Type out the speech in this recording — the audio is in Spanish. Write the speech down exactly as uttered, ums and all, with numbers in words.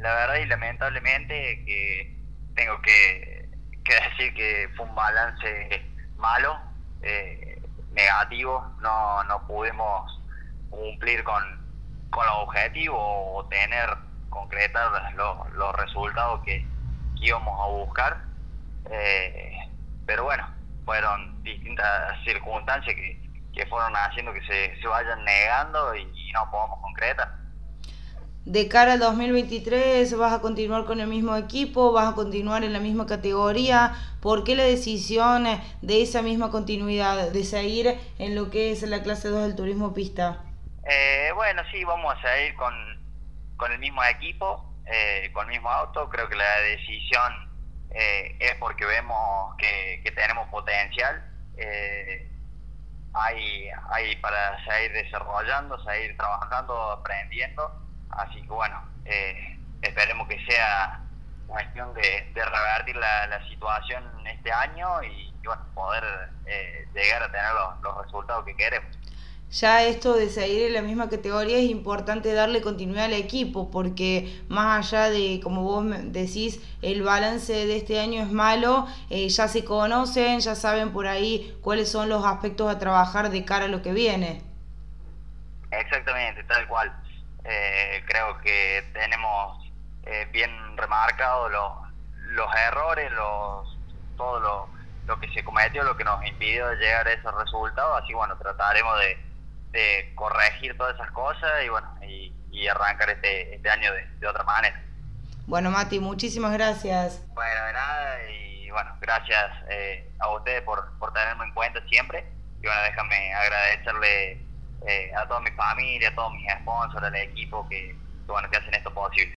la verdad y lamentablemente que tengo que, que decir que fue un balance malo, eh, negativo. No, no pudimos cumplir con, con los objetivos o tener, concretar los, los resultados que, que íbamos a buscar. Eh, pero bueno, fueron distintas circunstancias que, que fueron haciendo que se, se vayan negando y, y no podamos concretar. De cara al dos mil veintitrés, ¿vas a continuar con el mismo equipo? ¿Vas a continuar en la misma categoría? ¿Por qué la decisión de esa misma continuidad, de seguir en lo que es la clase dos del turismo pista? Eh, bueno, sí, vamos a seguir con, con el mismo equipo, eh, con el mismo auto. Creo que la decisión eh, es porque vemos que, que tenemos potencial. Eh, hay, hay para seguir desarrollando, seguir trabajando, aprendiendo. Así que bueno, eh, esperemos que sea cuestión de, de revertir la, la situación este año y, y bueno, poder eh, llegar a tener los, los resultados que queremos. Ya esto de seguir en la misma categoría es importante darle continuidad al equipo, porque más allá de, como vos decís, el balance de este año es malo, eh, ya se conocen, ya saben por ahí cuáles son los aspectos a trabajar de cara a lo que viene. Exactamente, tal cual. Eh, creo que tenemos eh, bien remarcados los, los errores, los, todo lo, lo que se cometió, lo que nos impidió llegar a esos resultados. Así bueno, trataremos de, de corregir todas esas cosas y bueno, y, y arrancar este, este año de, de otra manera. Bueno, Mati, muchísimas gracias. Bueno, de nada, y bueno, gracias eh, a ustedes por, por tenerme en cuenta siempre. Y bueno, déjame agradecerle eh, a toda mi familia, a todos mis sponsors, al equipo que, que, bueno, que hacen esto posible.